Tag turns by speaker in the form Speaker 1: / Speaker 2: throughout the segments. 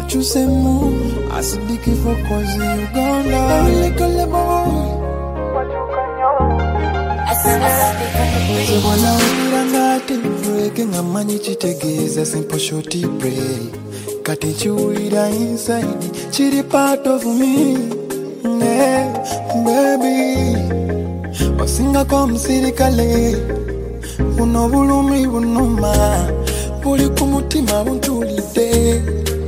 Speaker 1: you say move. I see the key for cause Uganda. I really call the boy. So when I ngati breaking a money chitegeza simple shorty break. Kati chuira inside, chiri part of me. Yeah, baby. Wasinga kwa msirikale. Uno bulumi bunuma. Buli kumutima buntulide.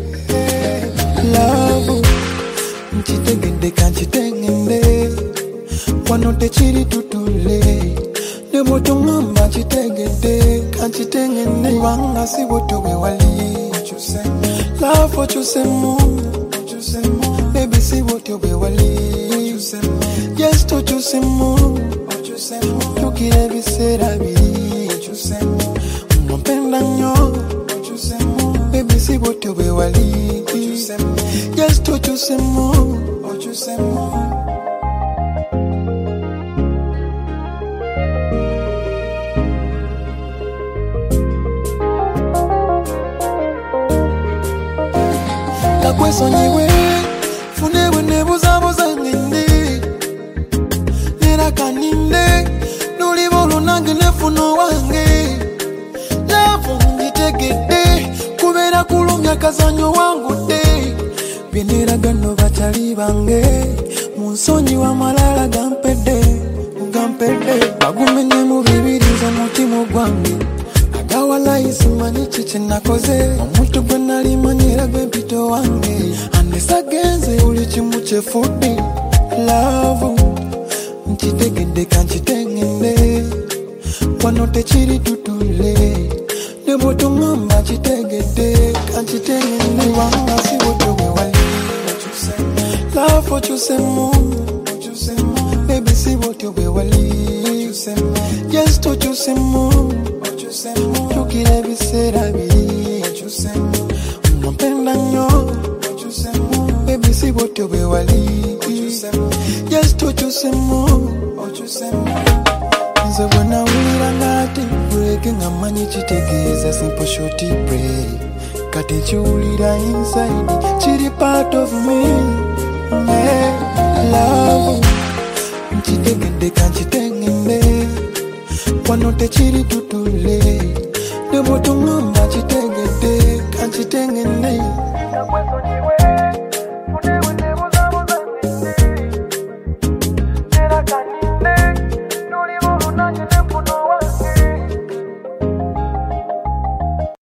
Speaker 1: Love, nchitegende kanchitegende. Wanote chiri tutule. Nebo tungamba chitegende kanchitegende. Wanga si wotowe wali. Love what you say more. Baby see what you be wali. Yes to you say more. You kire bi serabi. Mpenda nyo. Baby see what you be wali. Yes to you say more. Kweso niwe funewe nebuzabuza ninde nera kaninde nulibolo nange nefuno wange lavu ngitegedde kubera kulumya kazanyo wangu de byenera gano batali bange munsonyi wa malala gampede bagumenye mu bibiriza mutima gwange agawala isimani chiche nakoze omuntu gwe nali manyira gwe mpito wange anesagenze uli chimu chefudi love nchitegende kanchitegende wanote chiri tutule nebo tungamba chitegede kanchitegende wanga si wotowe wali love what you say more. Baby see what you be wali. Yes to you say more. You kire bi serabi. Mpenda nyo. Baby see what you be wali. Yes to you say more. Nze wana wira ngati breaking a money chitegeza simple shorty break. Kati chulira inside chiri part of me. Yeah, love nchitegende kanchitegende wanote chiri tutule nebo tungamba